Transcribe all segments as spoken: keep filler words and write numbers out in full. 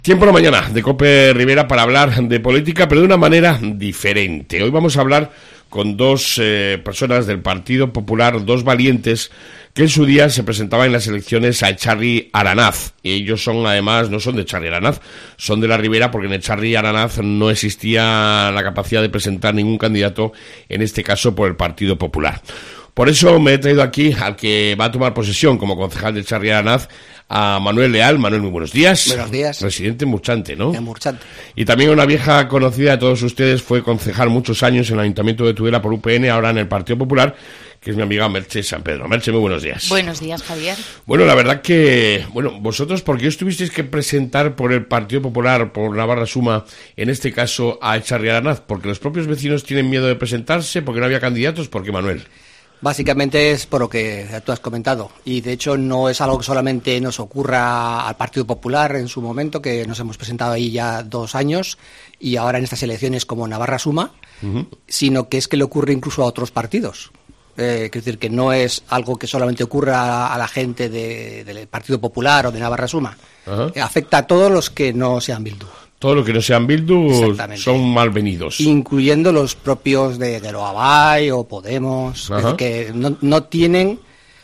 Tiempo de la mañana de COPE Rivera para hablar de política, pero de una manera diferente. Hoy vamos a hablar con dos eh, personas del Partido Popular, dos valientes que en su día se presentaban en las elecciones a Echarri Aranaz. Y ellos son, además, no son de Echarri Aranaz, son de la Ribera, porque en Echarri Aranaz no existía la capacidad de presentar ningún candidato, en este caso por el Partido Popular. Por eso me he traído aquí al que va a tomar posesión como concejal de Echarri Aranaz, a Manuel Leal. Manuel, muy buenos días. Buenos días. Residente en Murchante, ¿no? En Murchante. Y también una vieja conocida de todos ustedes, fue concejal muchos años en el Ayuntamiento de Tudela por U P N, ahora en el Partido Popular, que es mi amiga Merche San Pedro. Merche, muy buenos días. Buenos días, Javier. Bueno, la verdad que, bueno, vosotros, ¿por qué os tuvisteis que presentar por el Partido Popular, por Navarra Suma, en este caso a Echarri Aranaz? ¿Porque los propios vecinos tienen miedo de presentarse? ¿Porque no había candidatos? ¿Por qué, Manuel? Básicamente es por lo que tú has comentado, y de hecho no es algo que solamente nos ocurra al Partido Popular en su momento, que nos hemos presentado ahí ya dos años y ahora en estas elecciones como Navarra Suma, uh-huh. sino que es que le ocurre incluso a otros partidos. Eh, es decir, que no es algo que solamente ocurra a, a la gente de, del Partido Popular o de Navarra Suma, uh-huh. eh, afecta a todos los que no sean Bildu. Todo lo que no sean Bildu son malvenidos. Incluyendo los propios de Geroabay o Podemos, que no, no tienen,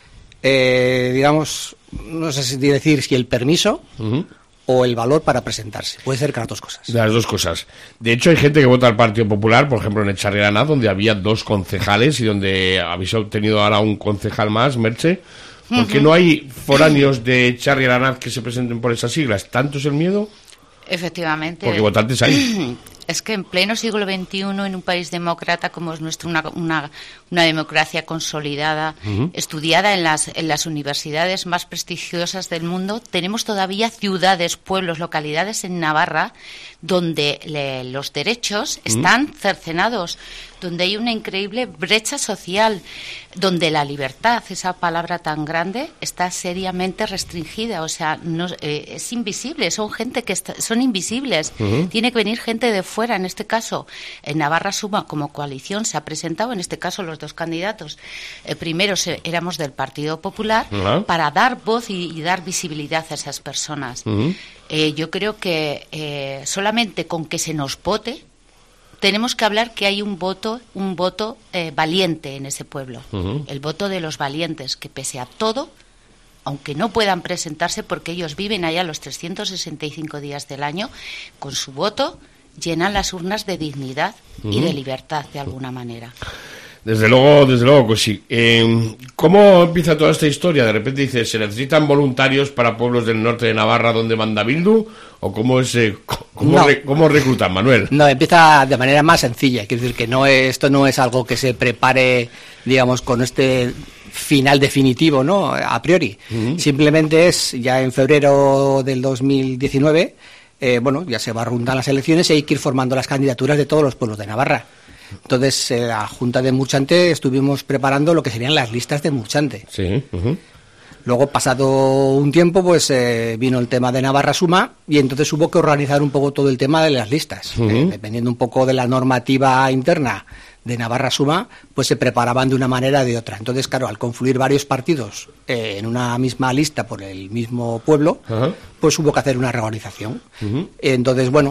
eh, digamos, no sé si decir si el permiso uh-huh. o el valor para presentarse. Puede ser que las dos cosas. De las dos cosas. De hecho, hay gente que vota al Partido Popular, por ejemplo, en Echarri Aranaz, donde había dos concejales y donde habéis obtenido ahora un concejal más, Merche. ¿Por qué uh-huh. no hay foráneos de Echarri Aranaz que se presenten por esas siglas? ¿Tanto es el miedo? Efectivamente. Porque votantes hay. Es que en pleno siglo veintiuno, en un país demócrata como es nuestro, una, una, una democracia consolidada, uh-huh. estudiada en las, en las universidades más prestigiosas del mundo, tenemos todavía ciudades, pueblos, localidades en Navarra donde le, los derechos uh-huh. están cercenados, donde hay una increíble brecha social, donde la libertad, esa palabra tan grande, está seriamente restringida. O sea, no, eh, es invisible, son gente que está, son invisibles. Uh-huh. Tiene que venir gente de fuera. En este caso, en Navarra Suma, como coalición, se ha presentado, en este caso, los dos candidatos. Eh, primero se, éramos del Partido Popular, uh-huh. para dar voz y, y dar visibilidad a esas personas. Uh-huh. Eh, yo creo que eh, solamente con que se nos vote, tenemos que hablar que hay un voto, un voto eh, valiente en ese pueblo, uh-huh. el voto de los valientes, que pese a todo, aunque no puedan presentarse porque ellos viven allá los trescientos sesenta y cinco días del año, con su voto llenan las urnas de dignidad uh-huh. y de libertad de alguna manera. Desde luego, desde luego que sí. Eh, ¿Cómo empieza toda esta historia? De repente dices, ¿se necesitan voluntarios para pueblos del norte de Navarra donde manda Bildu? ¿O cómo es, eh, cómo, no. re, cómo reclutan, Manuel? No, empieza de manera más sencilla. Quiero decir que no es, esto no es algo que se prepare, digamos, con este final definitivo, ¿no? A priori. Uh-huh. Simplemente es, ya en febrero del dos mil diecinueve, eh, bueno, ya se va a rondar las elecciones y hay que ir formando las candidaturas de todos los pueblos de Navarra. Entonces, eh, la Junta de Murchante estuvimos preparando lo que serían las listas de Murchante. Sí. Uh-huh. Luego, pasado un tiempo, pues eh, vino el tema de Navarra Suma y entonces hubo que organizar un poco todo el tema de las listas. Uh-huh. Eh, dependiendo un poco de la normativa interna de Navarra Suma, pues se preparaban de una manera o de otra. Entonces, claro, al confluir varios partidos eh, en una misma lista por el mismo pueblo, uh-huh. pues hubo que hacer una reorganización. Uh-huh. Entonces, bueno,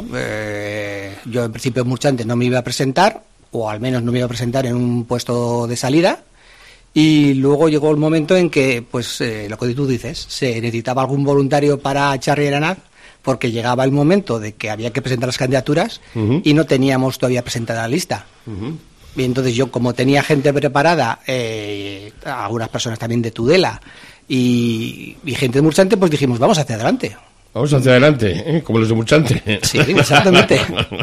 eh, yo en principio en Murchante no me iba a presentar, o al menos no me iba a presentar en un puesto de salida, y luego llegó el momento en que, pues eh, lo que tú dices, se necesitaba algún voluntario para Echarri Aranaz, porque llegaba el momento de que había que presentar las candidaturas uh-huh. y no teníamos todavía presentada la lista. Uh-huh. Y entonces yo, como tenía gente preparada, eh, algunas personas también de Tudela y, y gente de Murchante, pues dijimos, vamos hacia adelante. Vamos hacia adelante, ¿eh? Como los de Murchante. Sí, exactamente.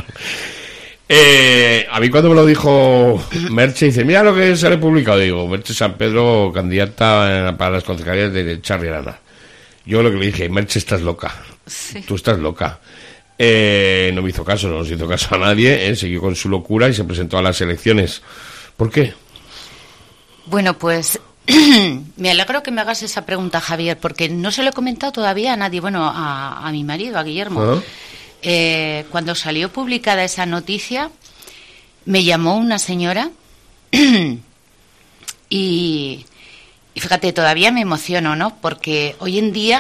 Eh, a mí cuando me lo dijo Merche, dice, mira lo que sale publicado, digo, Merche San Pedro, candidata para las concejalías de Echarri Aranaz. Yo lo que le dije, Merche, estás loca, sí. Tú estás loca. Eh, no me hizo caso, no nos hizo caso a nadie, eh, siguió con su locura y se presentó a las elecciones. ¿Por qué? Bueno, pues me alegro que me hagas esa pregunta, Javier, porque no se lo he comentado todavía a nadie, bueno, a, a mi marido, a Guillermo. ¿Ah? Eh, cuando salió publicada esa noticia, me llamó una señora y, y fíjate, todavía me emociono, ¿no? Porque hoy en día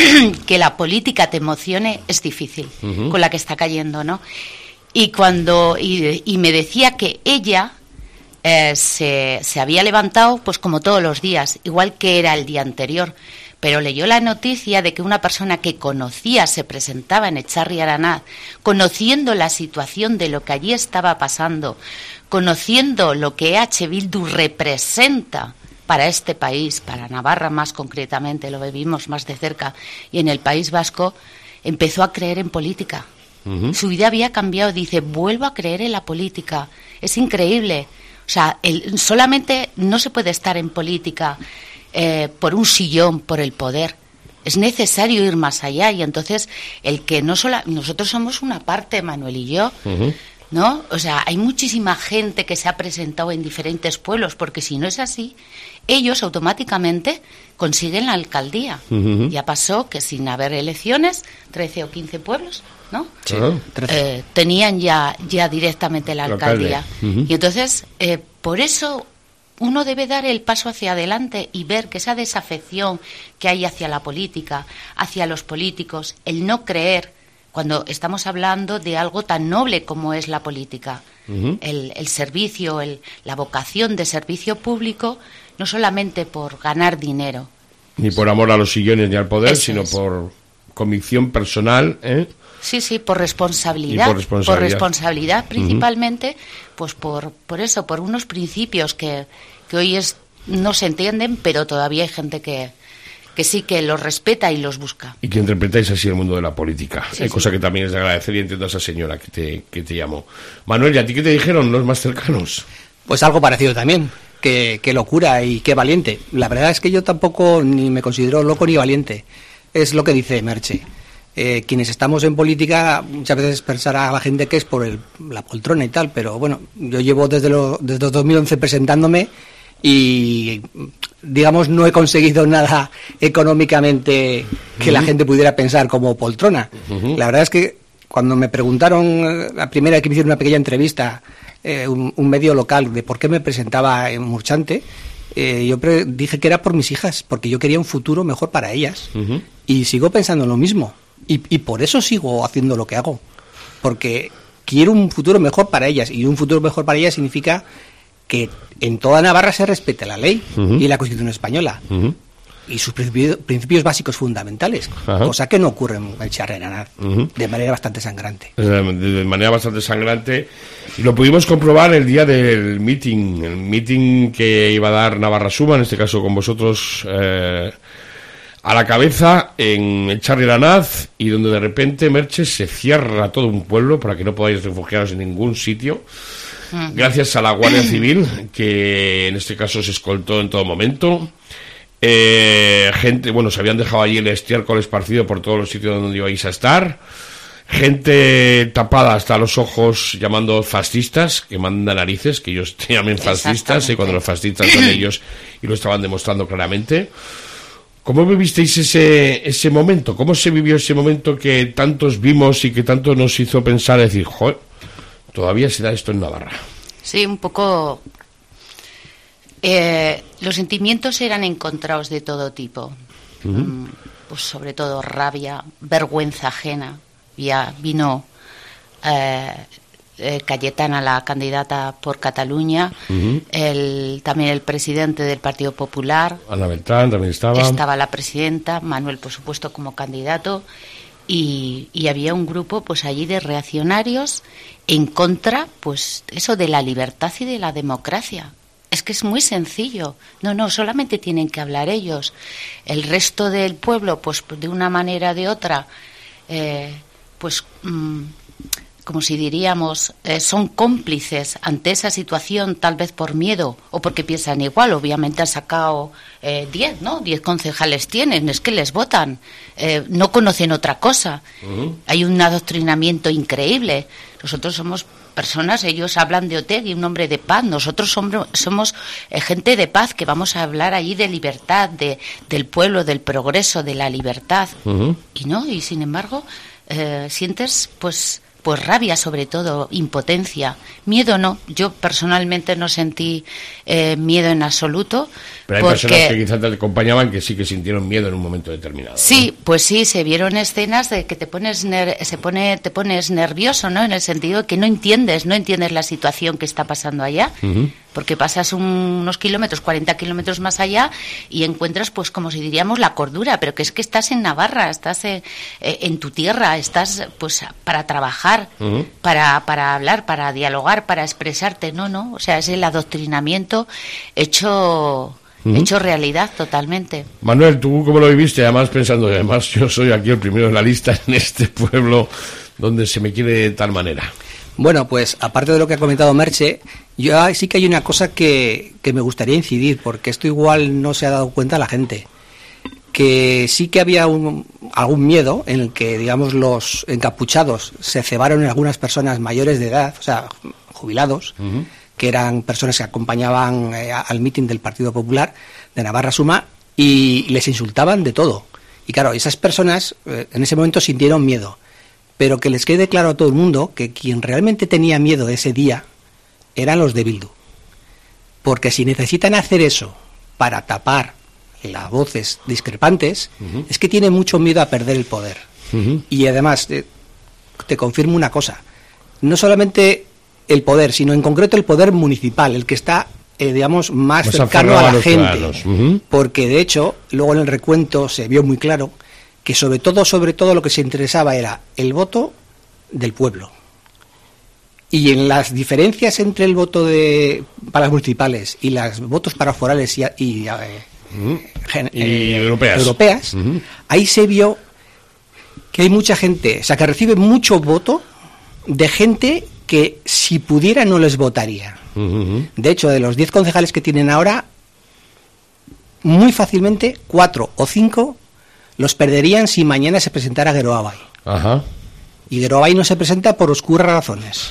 que la política te emocione es difícil, uh-huh. con la que está cayendo, ¿no? Y cuando y, y me decía que ella eh, se, se había levantado, pues como todos los días, igual que era el día anterior, pero leyó la noticia de que una persona que conocía se presentaba en Echarri Aranaz, conociendo la situación de lo que allí estaba pasando, conociendo lo que E H Bildu representa para este país, para Navarra más concretamente, lo vivimos más de cerca, y en el País Vasco, empezó a creer en política. Uh-huh. Su vida había cambiado, dice, vuelvo a creer en la política. Es increíble. O sea, el, solamente no se puede estar en política eh, por un sillón, por el poder. Es necesario ir más allá, y entonces el que no solo... Nosotros somos una parte, Manuel y yo, uh-huh. ¿no? O sea, hay muchísima gente que se ha presentado en diferentes pueblos, porque si no es así, ellos automáticamente consiguen la alcaldía. Uh-huh. Ya pasó que sin haber elecciones, trece o quince pueblos, ¿no? Sí, eh, tenían ya, ya directamente la alcaldía. Uh-huh. Y entonces, eh, por eso uno debe dar el paso hacia adelante y ver que esa desafección que hay hacia la política, hacia los políticos, el no creer, cuando estamos hablando de algo tan noble como es la política, uh-huh. el, el servicio, el, la vocación de servicio público, no solamente por ganar dinero. Ni por amor a los sillones ni al poder, Eso sino es. por convicción personal, ¿eh? Sí, sí, por responsabilidad. Y por responsabilidad. Por responsabilidad principalmente, uh-huh. pues por, por eso, por unos principios que, que hoy es, no se entienden, pero todavía hay gente que... que sí que los respeta y los busca. Y que interpretáis así el mundo de la política, sí, eh, sí. cosa que también es de agradecer, y entiendo a esa señora que te, que te llamó. Manuel, ¿y a ti qué te dijeron los más cercanos? Pues algo parecido también, que, que locura y qué valiente. La verdad es que yo tampoco ni me considero loco ni valiente, es lo que dice Merche. Eh, quienes estamos en política muchas veces pensará a la gente que es por el, la poltrona y tal, pero bueno, yo llevo desde, lo, desde dos mil once presentándome y... digamos, no he conseguido nada económicamente que uh-huh. la gente pudiera pensar como poltrona. Uh-huh. La verdad es que cuando me preguntaron, la primera vez que me hicieron una pequeña entrevista, eh, un, un medio local, de por qué me presentaba en Murchante, eh, yo pre- dije que era por mis hijas, porque yo quería un futuro mejor para ellas. Uh-huh. Y sigo pensando lo mismo. Y, y por eso sigo haciendo lo que hago. Porque quiero un futuro mejor para ellas. Y un futuro mejor para ellas significa que en toda Navarra se respete la ley uh-huh. y la Constitución española uh-huh. y sus principios, principios básicos fundamentales, uh-huh. cosa que no ocurre en Echarri Aranaz uh-huh. de manera bastante sangrante. De manera bastante sangrante, y lo pudimos comprobar el día del meeting, el meeting que iba a dar Navarra Suma, en este caso con vosotros eh, a la cabeza en Echarri Aranaz, y donde de repente, Merche, se cierra todo un pueblo para que no podáis refugiaros en ningún sitio. Gracias a la Guardia Civil, que en este caso se escoltó en todo momento. Eh, gente, bueno, se habían dejado allí el estiércol esparcido por todos los sitios donde ibais a estar. Gente tapada hasta los ojos llamando fascistas, que manda narices, que ellos te llamen fascistas, y cuando los fascistas son ellos, y lo estaban demostrando claramente. ¿Cómo vivisteis ese, ese momento? ¿Cómo se vivió ese momento que tantos vimos y que tanto nos hizo pensar, decir, joder, todavía se da esto en Navarra? Sí, un poco. Eh, los sentimientos eran encontrados de todo tipo. Uh-huh. Um, pues sobre todo rabia, vergüenza ajena. Ya vino eh, eh, Cayetana, la candidata por Cataluña, uh-huh. el, también el presidente del Partido Popular. Ana Beltrán también estaba. Estaba la presidenta, Manuel, por supuesto, como candidato. Y, y había un grupo pues allí de reaccionarios en contra, pues eso, de la libertad y de la democracia. Es que es muy sencillo. No, no, solamente tienen que hablar ellos. El resto del pueblo, pues de una manera o de otra, eh, pues mmm, como si diríamos, eh, son cómplices ante esa situación, tal vez por miedo o porque piensan igual. Obviamente han sacado eh, diez, ¿no? Diez concejales tienen, es que les votan. Eh, no conocen otra cosa. Uh-huh. Hay un adoctrinamiento increíble. Nosotros somos personas, ellos hablan de Otegi, un hombre de paz. Nosotros somos, somos eh, gente de paz, que vamos a hablar allí de libertad, de, del pueblo, del progreso, de la libertad. Uh-huh. Y no, y sin embargo, eh, sientes, pues... pues rabia sobre todo, impotencia. Miedo no, yo personalmente no sentí eh, miedo en absoluto. Pero hay porque... personas que quizás te acompañaban que sí que sintieron miedo en un momento determinado, ¿no? Sí, pues sí, se vieron escenas de que te pones ner- se pone te pones nervioso, ¿no? En el sentido de que no entiendes, no entiendes la situación que está pasando allá. Uh-huh. Porque pasas un, unos kilómetros, cuarenta kilómetros más allá y encuentras, pues como si diríamos, la cordura, pero que es que estás en Navarra, estás en, en tu tierra, estás pues para trabajar, uh-huh. para, para hablar, para dialogar, para expresarte, no, no, o sea, es el adoctrinamiento hecho... Uh-huh. hecho realidad totalmente. Manuel, ¿tú cómo lo viviste? Además pensando, además yo soy aquí el primero en la lista en este pueblo donde se me quiere de tal manera. Bueno, pues aparte de lo que ha comentado Merche, yo sí que hay una cosa que, que me gustaría incidir, porque esto igual no se ha dado cuenta la gente, que sí que había un, algún miedo en el que, digamos, los encapuchados se cebaron en algunas personas mayores de edad, o sea, jubilados, uh-huh. que eran personas que acompañaban eh, al mitin del Partido Popular de Navarra Suma, y les insultaban de todo. Y claro, esas personas eh, en ese momento sintieron miedo. Pero que les quede claro a todo el mundo que quien realmente tenía miedo ese día eran los de Bildu. Porque si necesitan hacer eso para tapar las voces discrepantes, uh-huh. es que tienen mucho miedo a perder el poder. Uh-huh. Y además, te, te confirmo una cosa, no solamente el poder, sino en concreto el poder municipal, el que está, eh, digamos, más, más cercano a la a gente. Uh-huh. Porque de hecho, luego en el recuento se vio muy claro que sobre todo, sobre todo lo que se interesaba era el voto del pueblo. Y en las diferencias entre el voto de para las municipales y los votos para forales y, y, eh, uh-huh. gen, y eh, europeas, europeas uh-huh. ahí se vio que hay mucha gente, o sea, que recibe mucho voto de gente que si pudiera no les votaría. Uh-huh. De hecho, de los diez concejales que tienen ahora, muy fácilmente cuatro o cinco los perderían si mañana se presentara Geroabay. Ajá. Y Geroabay no se presenta por oscuras razones.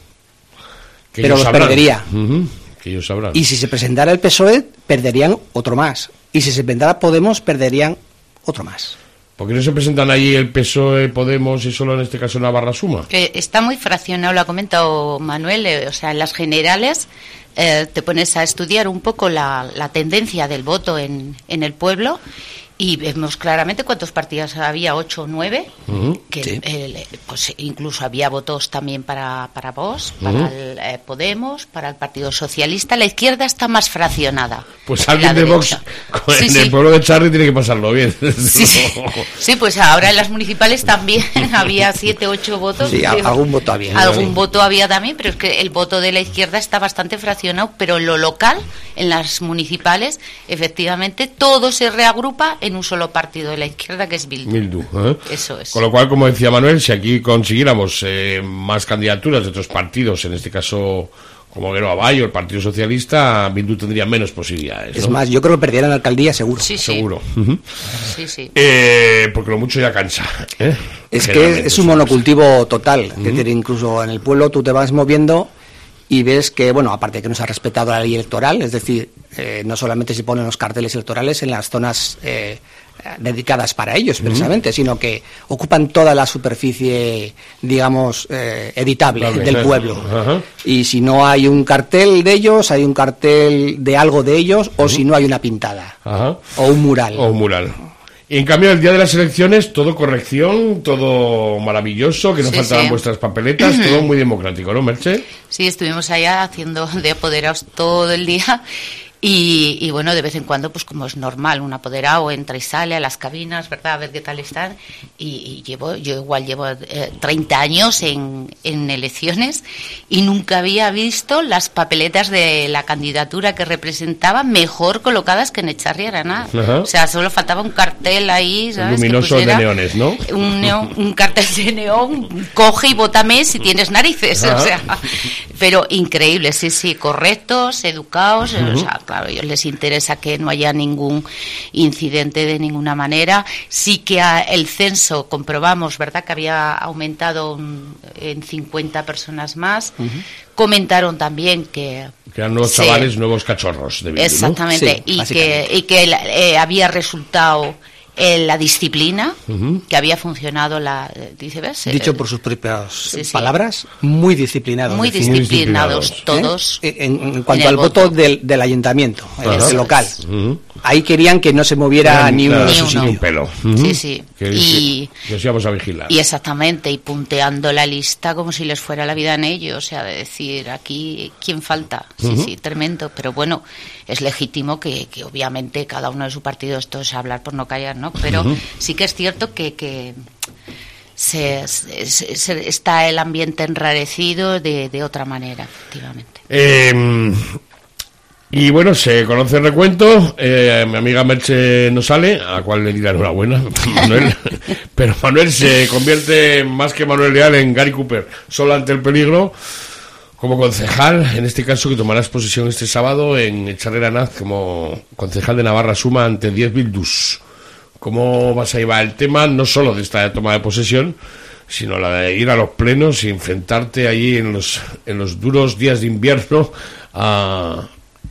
Que pero los sabrán. perdería. Uh-huh. Que ellos sabrán. Y si se presentara el P S O E, perderían otro más. Y si se presentara Podemos, perderían otro más. ¿Por qué no se presentan allí el P S O E, Podemos y solo en este caso Navarra Suma? Eh, está muy fraccionado, lo ha comentado Manuel. Eh, o sea, en las generales eh, te pones a estudiar un poco la, la tendencia del voto en, en el pueblo. Y vemos claramente cuántos partidos había, ocho o nueve, uh-huh. que sí. el, pues incluso había votos también para, para Vox, para uh-huh. el eh, Podemos, para el Partido Socialista. La izquierda está más fraccionada. Pues alguien de Vox con, sí, en sí. el pueblo de Charri tiene que pasarlo bien. Sí, sí. sí, pues ahora en las municipales también había siete, ocho votos. Sí, digo, algún voto había. Algún sí. voto había también, pero es que el voto de la izquierda está bastante fraccionado, pero en lo local, en las municipales, efectivamente, todo se reagrupa en un solo partido de la izquierda, que es Bildu. Bildu, ¿eh? Eso es. Con lo cual, como decía Manuel, si aquí consiguiéramos eh, más candidaturas de otros partidos, en este caso como Geroabay o el Partido Socialista, Bildu tendría menos posibilidades, ¿no? Es más, yo creo que perderían la alcaldía seguro. Sí, sí. Seguro. Uh-huh. Sí, sí. Eh, porque lo mucho ya cansa, ¿eh? Es que es un monocultivo total. Uh-huh. Es decir, incluso en el pueblo tú te vas moviendo y ves que, bueno, aparte de que no se ha respetado la ley electoral, es decir, eh, no solamente se ponen los carteles electorales en las zonas eh, dedicadas para ellos, precisamente, uh-huh. sino que ocupan toda la superficie, digamos, eh, editable vale, del pueblo. Uh-huh. Y si no hay un cartel de ellos, hay un cartel de algo de ellos, uh-huh. o si no hay una pintada, uh-huh. o un mural. O un mural. Y en cambio, el día de las elecciones, todo corrección, todo maravilloso, que no sí, faltaban sí. vuestras papeletas, todo muy democrático, ¿no, Merche? Sí, estuvimos allá haciendo de apoderados todo el día. Y, y bueno, de vez en cuando, pues como es normal, un apoderado entra y sale a las cabinas, ¿verdad? A ver qué tal están. Y, y llevo, yo igual llevo eh, treinta años en, en elecciones y nunca había visto las papeletas de la candidatura que representaba mejor colocadas que en Echarri Arana. Uh-huh. O sea, solo faltaba un cartel ahí, ¿sabes? Luminoso de neones, ¿no? Un, neón, un cartel de neón, coge y bótame si tienes narices, uh-huh. o sea. Pero increíble, sí, sí, correctos, educados, uh-huh. o sea, claro, a ellos les interesa que no haya ningún incidente de ninguna manera. Sí que a el censo comprobamos, ¿verdad?, que había aumentado en cincuenta personas más. Uh-huh. Comentaron también que... Que eran nuevos sí, chavales, nuevos cachorros de Bildu, exactamente, ¿no? Sí, y, que, y que eh, había resultado eh, la disciplina, uh-huh. que había funcionado, la dice, ¿ves? Dicho el, por sus propias sí, sí. palabras, muy disciplinados. Muy disciplinados, disciplinados todos. ¿Eh? En, en cuanto en al voto, voto del, del ayuntamiento, el local. Uh-huh. Ahí querían que no se moviera ni, claro, uno, ni, ni un pelo. Uh-huh. Sí, sí. Que, y, que, que os íbamos a vigilar. Y exactamente, y punteando la lista como si les fuera la vida en ello, o sea, de decir, aquí, ¿quién falta? Sí, uh-huh. sí, tremendo. Pero bueno, es legítimo que, que obviamente cada uno de su partido, esto es hablar por no callar, ¿no? Pero uh-huh. sí que es cierto que... que Se, se, se, está el ambiente enrarecido de, de otra manera, efectivamente. Eh, y bueno, se conoce el recuento. Eh, mi amiga Merche no sale, a la cual le dirá enhorabuena, Manuel. Pero Manuel se convierte más que Manuel Leal en Gary Cooper, solo ante el peligro, como concejal, en este caso que tomarás posesión este sábado en Echarrera Naz como concejal de Navarra Suma ante diez Bildus. ¿Cómo vas a llevar el tema, no solo de esta toma de posesión, sino la de ir a los plenos y enfrentarte allí en los en los duros días de invierno a,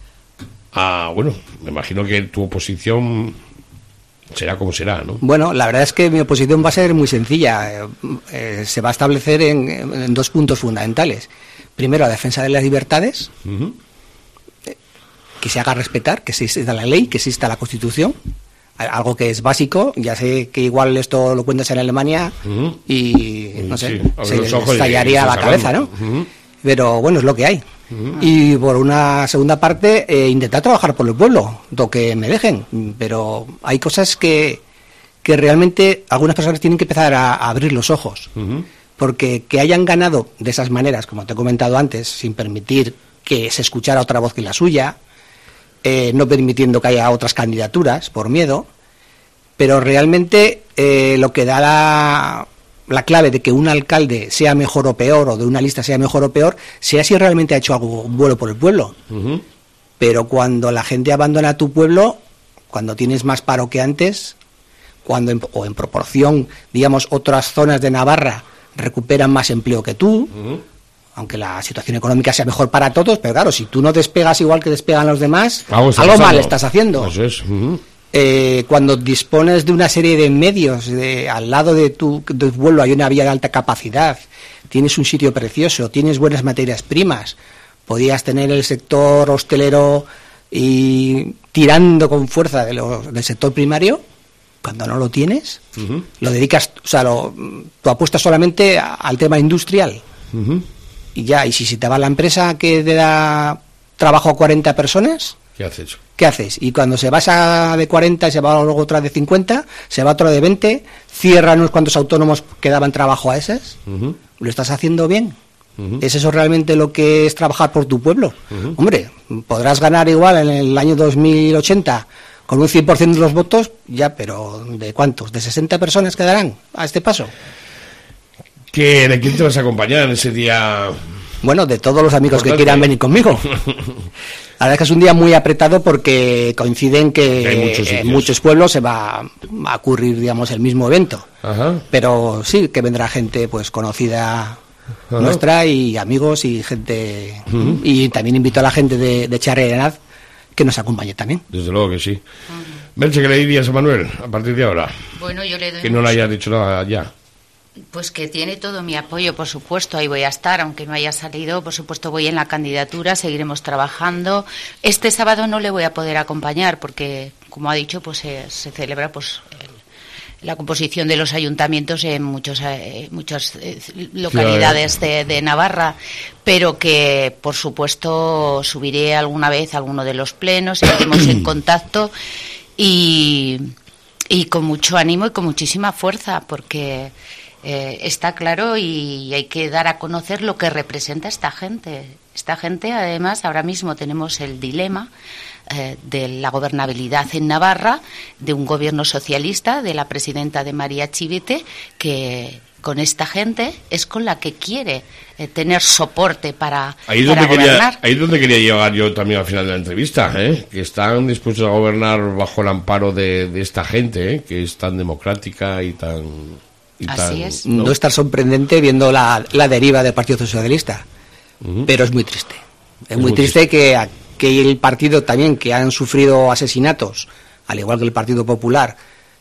a bueno, me imagino que tu oposición será como será, ¿no? Bueno, la verdad es que mi oposición va a ser muy sencilla. Eh, eh, se va a establecer en, en dos puntos fundamentales. Primero, la defensa de las libertades, uh-huh. eh, que se haga respetar, que exista la ley, que exista la Constitución. Algo que es básico, ya sé que igual esto lo cuentas en Alemania uh-huh. y no sé, sí, se les estallaría la cabeza, ¿no? Uh-huh. Pero bueno, es lo que hay. Uh-huh. Y por una segunda parte, eh, intentar trabajar por el pueblo, lo que me dejen. Pero hay cosas que, que realmente algunas personas tienen que empezar a, a abrir los ojos. Uh-huh. Porque que hayan ganado de esas maneras, como te he comentado antes, sin permitir que se escuchara otra voz que la suya, Eh, no permitiendo que haya otras candidaturas por miedo, pero realmente eh, lo que da la, la clave de que un alcalde sea mejor o peor, o de una lista sea mejor o peor, sea si realmente ha hecho algo bueno por el pueblo. Uh-huh. Pero cuando la gente abandona tu pueblo, cuando tienes más paro que antes, cuando en, o en proporción, digamos, otras zonas de Navarra recuperan más empleo que tú, uh-huh. aunque la situación económica sea mejor para todos, pero claro, si tú no despegas igual que despegan los demás, algo, algo mal estás haciendo. Eso es. Uh-huh. eh, cuando dispones de una serie de medios, de, al lado de tu, de tu pueblo hay una vía de alta capacidad, tienes un sitio precioso, tienes buenas materias primas, podías tener el sector hostelero y tirando con fuerza de lo, del sector primario. Cuando no lo tienes, uh-huh. lo dedicas, o sea, lo, tú apuestas solamente a, al tema industrial. Uh-huh. Y ya, y si se te va la empresa que te da trabajo a cuarenta personas, ¿qué haces? ¿Qué haces? Y cuando se va esa de cuarenta, se va luego otra de cincuenta, se va otra de veinte, cierran unos cuantos autónomos que daban trabajo a esas, uh-huh. ¿lo estás haciendo bien? Uh-huh. ¿Es eso realmente lo que es trabajar por tu pueblo? Uh-huh. Hombre, podrás ganar igual en el año dos mil ochenta con un cien por ciento de los votos, ya, pero ¿de cuántos? ¿De sesenta personas quedarán a este paso? ¿Qué, ¿De quién te vas a acompañar en ese día? Bueno, de todos los amigos importante, que quieran venir conmigo. La verdad es que es un día muy apretado porque coinciden que, que muchos en muchos pueblos se va a ocurrir, digamos, el mismo evento. Ajá. Pero sí que vendrá gente pues conocida Ajá. nuestra y amigos y gente... Uh-huh. Y también invito a la gente de, de Echarrera Naz que nos acompañe también. Desde luego que sí. Uh-huh. Merche, ¿qué le dirías a Manuel a partir de ahora? Bueno, yo le doy que no le hayas dicho nada ya. Pues que tiene todo mi apoyo, por supuesto, ahí voy a estar, aunque no haya salido, por supuesto voy en la candidatura, seguiremos trabajando. Este sábado no le voy a poder acompañar porque, como ha dicho, pues se, se celebra pues el, la composición de los ayuntamientos en muchos, eh, muchas eh, localidades de, de Navarra, pero que, por supuesto, subiré alguna vez a alguno de los plenos, estaremos en contacto y, y con mucho ánimo y con muchísima fuerza, porque... Eh, está claro y hay que dar a conocer lo que representa esta gente. Esta gente, además, ahora mismo tenemos el dilema eh, de la gobernabilidad en Navarra, de un gobierno socialista, de la presidenta de María Chivite, que con esta gente es con la que quiere eh, tener soporte para, ahí para donde gobernar. Quería, ahí es donde quería llegar yo también al final de la entrevista, ¿eh? Que están dispuestos a gobernar bajo el amparo de, de esta gente, ¿eh? Que es tan democrática y tan... Y Así tan, es. ¿no? No es tan sorprendente viendo la, la deriva del Partido Socialista, uh-huh. pero es muy triste. Es, es muy, muy triste, triste que, que el partido también, que han sufrido asesinatos, al igual que el Partido Popular,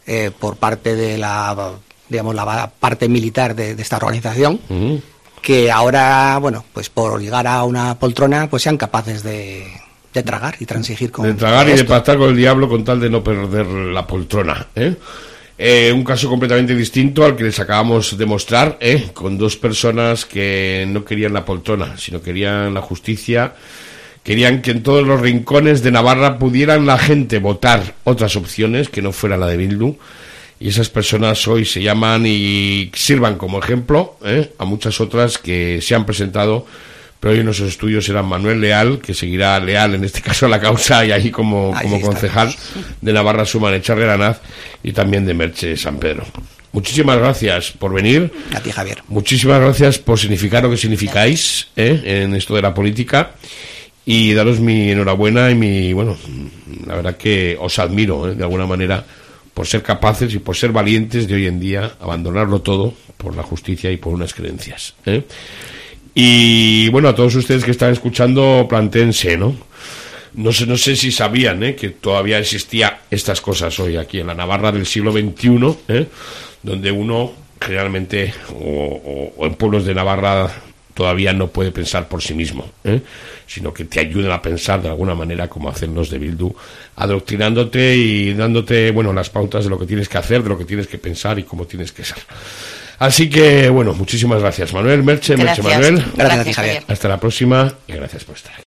eh, por parte de la, digamos, la parte militar de, de esta organización, uh-huh. que ahora, bueno, pues por llegar a una poltrona, pues sean capaces de, de tragar y transigir con de tragar y esto. de pactar con el diablo con tal de no perder la poltrona, ¿eh? Eh, un caso completamente distinto al que les acabamos de mostrar, ¿eh? Con dos personas que no querían la poltrona, sino querían la justicia, querían que en todos los rincones de Navarra pudieran la gente votar otras opciones que no fuera la de Bildu, y esas personas hoy se llaman y sirvan como ejemplo, ¿eh? A muchas otras que se han presentado, pero hoy en nuestros estudios eran Manuel Leal, que seguirá leal en este caso a la causa y ahí como, como concejal de Navarra Suma en Echarri Aranaz, y también de Merche San Pedro. Muchísimas gracias por venir. A ti, Javier. Muchísimas gracias por significar lo que significáis, ¿eh? En esto de la política, y daros mi enhorabuena y mi, bueno, la verdad que os admiro, ¿eh? De alguna manera, por ser capaces y por ser valientes de hoy en día abandonarlo todo por la justicia y por unas creencias, ¿eh? Y bueno, a todos ustedes que están escuchando, plantéense, ¿no? No sé, no sé si sabían, ¿eh? Que todavía existía estas cosas hoy aquí en la Navarra del siglo veintiuno, ¿eh? Donde uno generalmente, o, o, o en pueblos de Navarra, todavía no puede pensar por sí mismo, ¿eh? Sino que te ayudan a pensar de alguna manera, como hacen los de Bildu, adoctrinándote y dándote, bueno, las pautas de lo que tienes que hacer, de lo que tienes que pensar y cómo tienes que ser. Así que, bueno, muchísimas gracias, Manuel, Merche, gracias. Merche, Manuel. Gracias, Javier. Hasta la próxima y gracias por estar aquí.